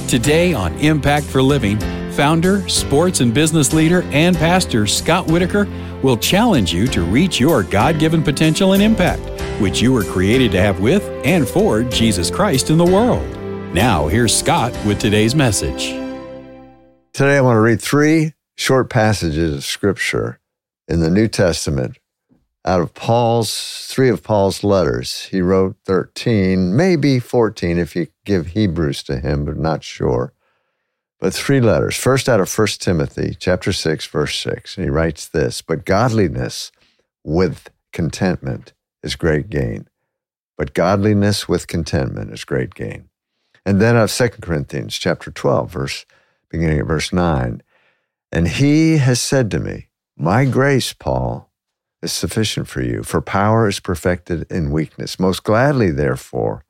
Today on Impact for Living, founder, sports and business leader, and pastor Scott Whitaker will challenge you to reach your God-given potential and impact, which you were created to have with and for Jesus Christ in the world. Now, here's Scott with today's message. Today I want to read 3 short passages of Scripture in the New Testament out of 3 of Paul's letters. He wrote 13, maybe 14 if you give Hebrews to him, but not sure. But 3 letters. First out of 1 Timothy chapter 6, verse 6. And he writes this, "But godliness with contentment is great gain." But godliness with contentment is great gain. And then out of 2 Corinthians chapter 12, beginning at verse 9. "And he has said to me, my grace, Paul, is sufficient for you, for power is perfected in weakness. Most gladly, therefore,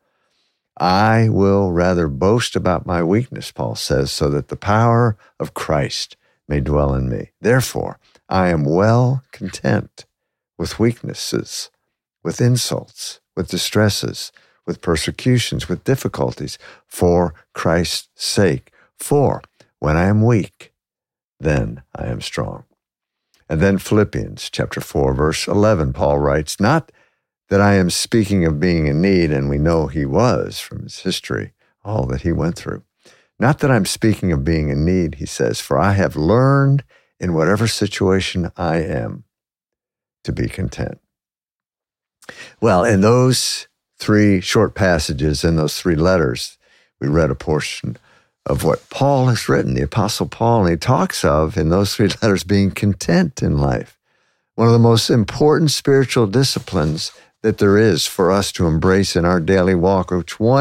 I will rather boast about my weakness," Paul says, "so that the power of Christ may dwell in me. Therefore, I am well content with weaknesses, with insults, with distresses, with persecutions, with difficulties, for Christ's sake. For when I am weak, then I am strong." And then Philippians chapter 4, verse 11, Paul writes, "Not that I am speaking of being in need," and we know he was from his history, all that he went through. "Not that I'm speaking of being in need," he says, "for I have learned in whatever situation I am to be content." Well, in those 3 short passages, in those 3 letters, we read a portion of what Paul has written, the Apostle Paul, and he talks of, in those 3 letters, being content in life. One of the most important spiritual disciplines that there is for us to embrace in our daily walk,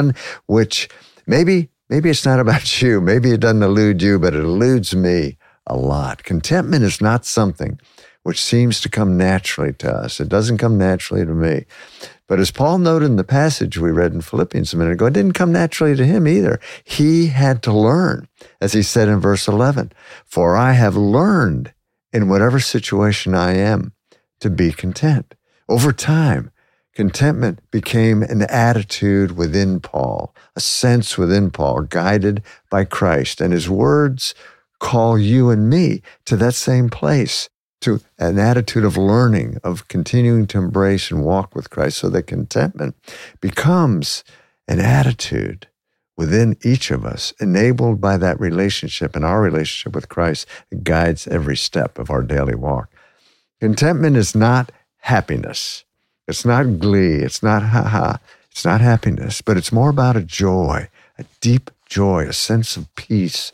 which maybe it's not about you, maybe it doesn't elude you, but it eludes me a lot. Contentment is not something which seems to come naturally to us. It doesn't come naturally to me. But as Paul noted in the passage we read in Philippians a minute ago, it didn't come naturally to him either. He had to learn, as he said in verse 11, "For I have learned in whatever situation I am to be content." Over time, contentment became an attitude within Paul, a sense within Paul, guided by Christ. And his words call you and me to that same place, to an attitude of learning, of continuing to embrace and walk with Christ, so that contentment becomes an attitude within each of us, enabled by that relationship and our relationship with Christ that guides every step of our daily walk. Contentment is not happiness. It's not glee. It's not ha-ha. It's not happiness, but it's more about a joy, a deep joy, a sense of peace,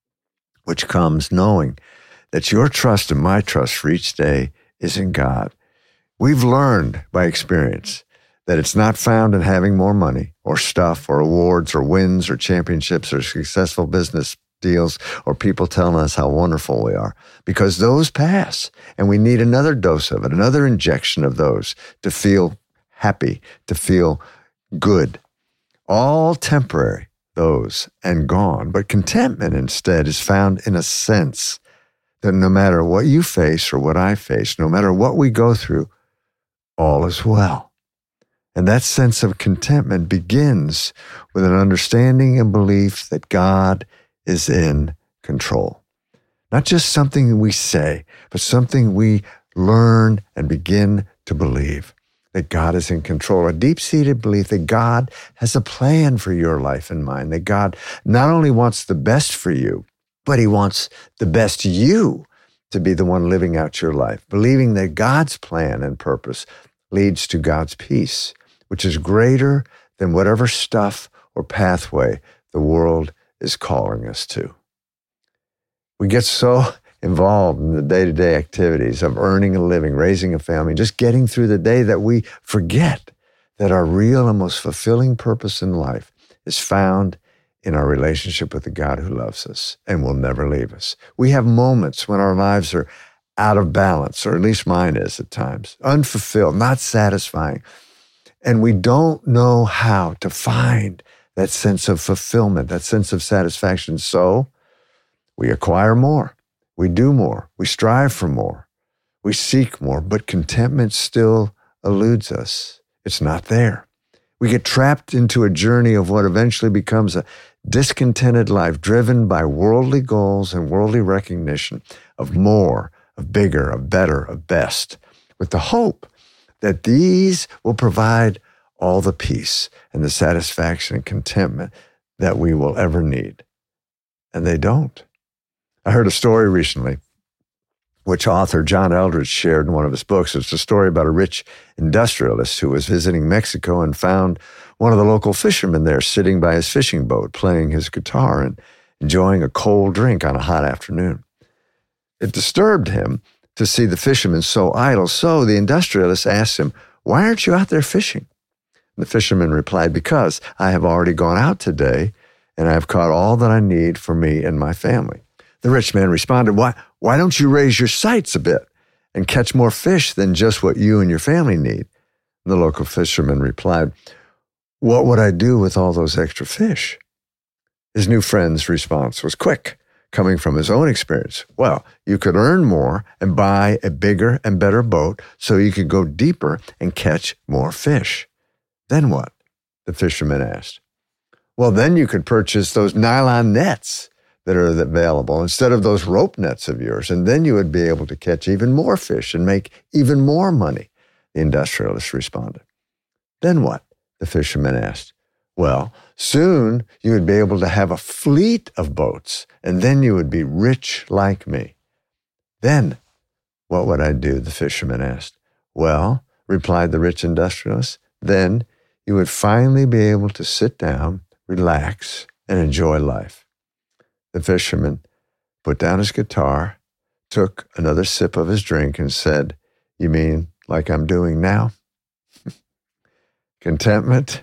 which comes knowing that your trust and my trust for each day is in God. We've learned by experience that it's not found in having more money or stuff or awards or wins or championships or successful business deals or people telling us how wonderful we are, because those pass and we need another dose of it, another injection of those to feel happy, to feel good. All temporary, those, and gone. But contentment instead is found in a sense that no matter what you face or what I face, no matter what we go through, all is well. And that sense of contentment begins with an understanding and belief that God is in control. Not just something we say, but something we learn and begin to believe, that God is in control. A deep-seated belief that God has a plan for your life and mine, that God not only wants the best for you, but he wants the best you to be the one living out your life, believing that God's plan and purpose leads to God's peace, which is greater than whatever stuff or pathway the world is calling us to. We get so involved in the day-to-day activities of earning a living, raising a family, just getting through the day, that we forget that our real and most fulfilling purpose in life is found in our relationship with the God who loves us and will never leave us. We have moments when our lives are out of balance, or at least mine is at times, unfulfilled, not satisfying. And we don't know how to find that sense of fulfillment, that sense of satisfaction. So we acquire more, we do more, we strive for more, we seek more, but contentment still eludes us. It's not there. We get trapped into a journey of what eventually becomes a discontented life driven by worldly goals and worldly recognition of more, of bigger, of better, of best, with the hope that these will provide all the peace and the satisfaction and contentment that we will ever need. And they don't. I heard a story recently, which author John Eldredge shared in one of his books. It's a story about a rich industrialist who was visiting Mexico and found one of the local fishermen there sitting by his fishing boat, playing his guitar and enjoying a cold drink on a hot afternoon. It disturbed him to see the fisherman so idle, so the industrialist asked him, "Why aren't you out there fishing?" The fisherman replied, "Because I have already gone out today and I have caught all that I need for me and my family." The rich man responded, Why don't you raise your sights a bit and catch more fish than just what you and your family need?" The local fisherman replied, "What would I do with all those extra fish?" His new friend's response was quick, coming from his own experience. "Well, you could earn more and buy a bigger and better boat so you could go deeper and catch more fish." "Then what?" the fisherman asked. "Well, then you could purchase those nylon nets that are available instead of those rope nets of yours, and then you would be able to catch even more fish and make even more money," the industrialist responded. "Then what?" the fisherman asked. "Well, soon you would be able to have a fleet of boats, and then you would be rich like me." "Then what would I do?" the fisherman asked. "Well," replied the rich industrialist, "then you would finally be able to sit down, relax, and enjoy life." The fisherman put down his guitar, took another sip of his drink, and said, "You mean like I'm doing now?" Contentment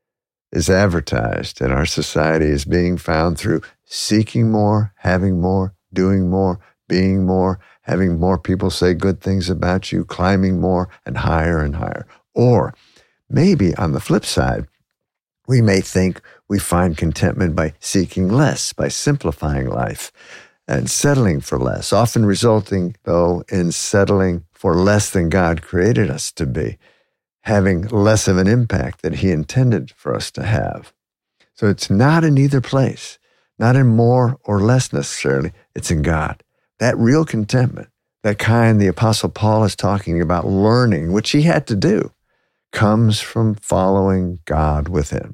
is advertised in our society as being found through seeking more, having more, doing more, being more, having more people say good things about you, climbing more and higher. Or maybe on the flip side, we may think we find contentment by seeking less, by simplifying life and settling for less, often resulting, though, in settling for less than God created us to be, having less of an impact that He intended for us to have. So it's not in either place, not in more or less necessarily, it's in God. That real contentment, that kind the Apostle Paul is talking about learning, which he had to do, comes from following God within.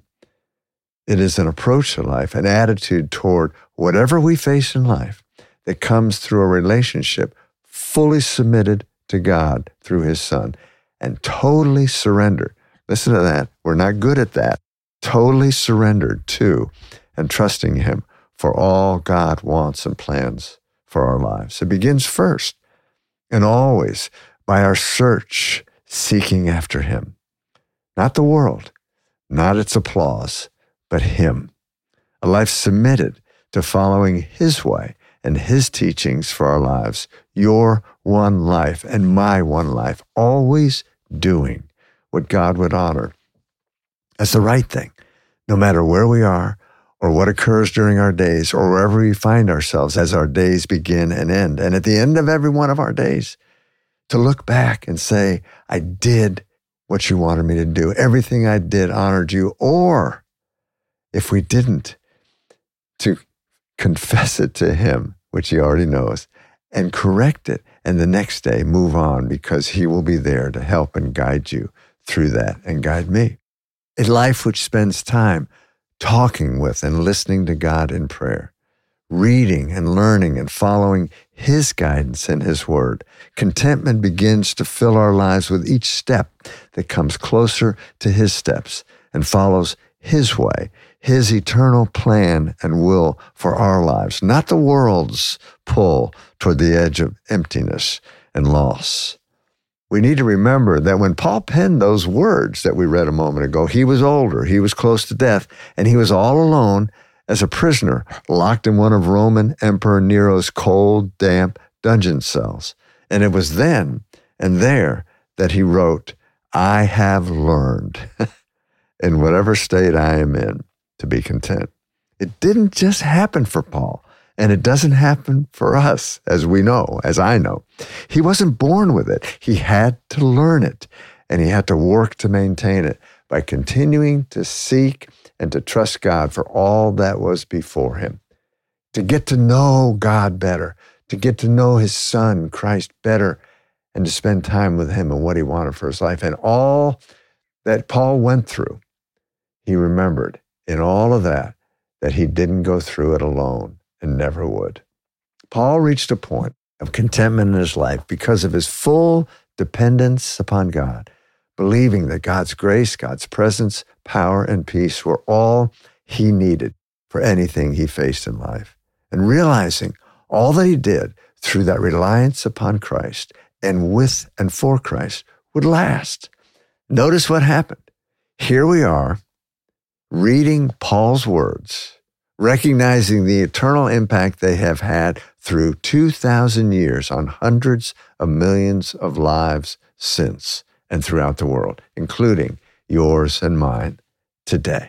It is an approach to life, an attitude toward whatever we face in life that comes through a relationship fully submitted to God through His Son and totally surrendered. Listen to that. We're not good at that. Totally surrendered to and trusting Him for all God wants and plans for our lives. It begins first and always by our search, seeking after Him. Not the world, not its applause, but Him. A life submitted to following His way and His teachings for our lives. Your one life and my one life, always doing what God would honor as the right thing, no matter where we are or what occurs during our days or wherever we find ourselves as our days begin and end. And at the end of every one of our days, to look back and say, I did what you wanted me to do. Everything I did honored you. Or if we didn't, to confess it to Him, which He already knows, and correct it. And the next day, move on, because He will be there to help and guide you through that and guide me. A life which spends time talking with and listening to God in prayer, reading and learning and following His guidance and His word. Contentment begins to fill our lives with each step that comes closer to His steps and follows His way, His eternal plan and will for our lives, not the world's pull toward the edge of emptiness and loss. We need to remember that when Paul penned those words that we read a moment ago, he was older, he was close to death, and he was all alone as a prisoner, locked in one of Roman Emperor Nero's cold, damp dungeon cells. And it was then and there that he wrote, I have learned, in whatever state I am in, to be content. It didn't just happen for Paul, and it doesn't happen for us, as we know, as I know. He wasn't born with it. He had to learn it, and he had to work to maintain it by continuing to seek and to trust God for all that was before him, to get to know God better, to get to know his Son, Christ, better, and to spend time with him and what he wanted for his life. And all that Paul went through, he remembered in all of that he didn't go through it alone and never would. Paul reached a point of contentment in his life because of his full dependence upon God, believing that God's grace, God's presence, power, and peace were all he needed for anything he faced in life, and realizing all that he did through that reliance upon Christ and with and for Christ would last. Notice what happened. Here we are, reading Paul's words, recognizing the eternal impact they have had through 2,000 years on hundreds of millions of lives since and throughout the world, including yours and mine today.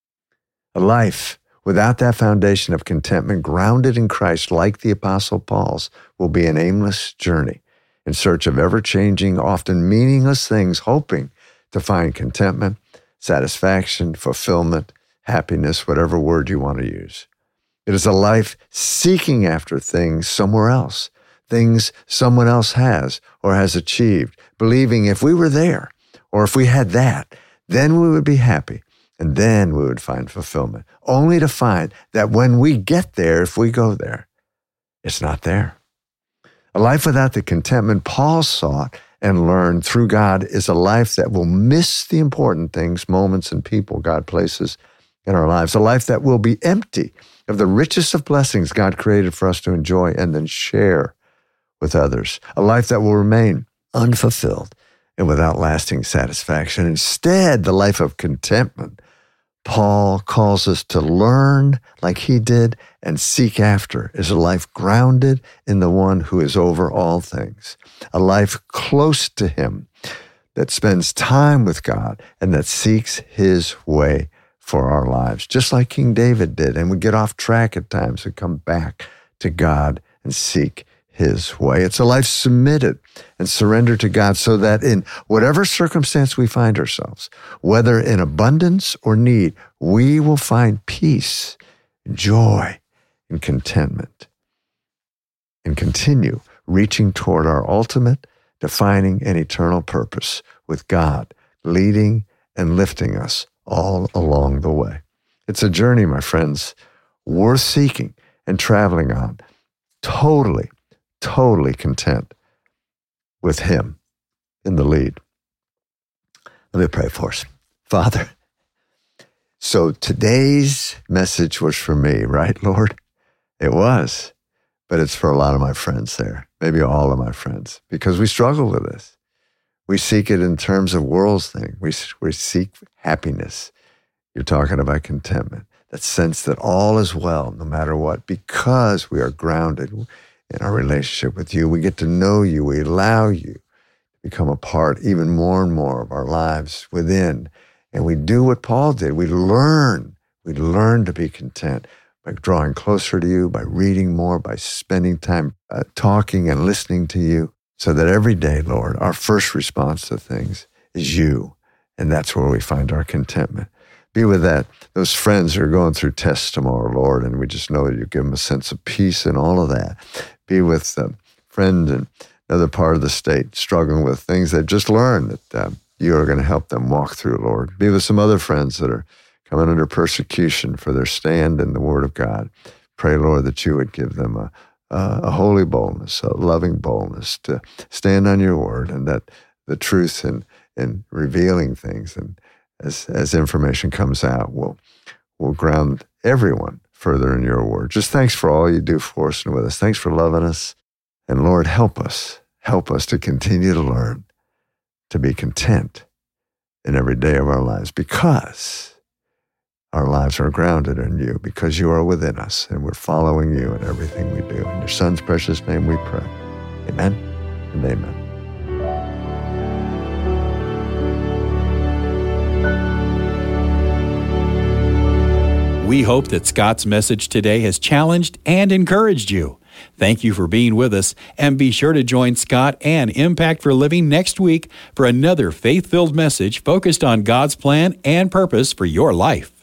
A life without that foundation of contentment grounded in Christ, like the Apostle Paul's, will be an aimless journey in search of ever-changing, often meaningless things, hoping to find contentment, satisfaction, fulfillment, happiness, whatever word you want to use. It is a life seeking after things somewhere else, things someone else has or has achieved, believing if we were there or if we had that, then we would be happy and then we would find fulfillment, only to find that when we get there, if we go there, it's not there. A life without the contentment Paul sought and learned through God is a life that will miss the important things, moments, and people God places in our lives. A life that will be empty of the richest of blessings God created for us to enjoy and then share with others. A life that will remain unfulfilled and without lasting satisfaction. Instead, the life of contentment Paul calls us to learn like he did and seek after is a life grounded in the one who is over all things, a life close to him that spends time with God and that seeks his way for our lives, just like King David did. And we get off track at times and come back to God and seek his way. It's a life submitted and surrendered to God so that in whatever circumstance we find ourselves, whether in abundance or need, we will find peace, joy, and contentment, and continue reaching toward our ultimate, defining, and eternal purpose with God leading and lifting us all along the way. It's a journey, my friends, worth seeking and traveling on, totally content with him in the lead. Let me pray for us. Father, so today's message was for me, right, Lord? It was, but it's for a lot of my friends there, maybe all of my friends, because we struggle with this. We seek it in terms of world's thing. We seek happiness. You're talking about contentment, that sense that all is well, no matter what, because we are grounded in our relationship with you. We get to know you. We allow you to become a part even more and more of our lives within. And we do what Paul did. We learn to be content by drawing closer to you, by reading more, by spending time talking and listening to you, so that every day, Lord, our first response to things is you. And that's where we find our contentment. Be with those friends who are going through tests tomorrow, Lord, and we just know that you give them a sense of peace and all of that. Be with a friend in another part of the state struggling with things they've just learned that you are going to help them walk through, Lord. Be with some other friends that are coming under persecution for their stand in the Word of God. Pray, Lord, that you would give them a holy boldness, a loving boldness to stand on your word, and that the truth in revealing things and as information comes out will ground everyone further in your word. Just thanks for all you do for us and with us. Thanks for loving us. And Lord, help us to continue to learn to be content in every day of our lives, because our lives are grounded in you, because you are within us and we're following you in everything we do. In your Son's precious name we pray. Amen and amen. We hope that Scott's message today has challenged and encouraged you. Thank you for being with us, and be sure to join Scott and Impact for Living next week for another faith-filled message focused on God's plan and purpose for your life.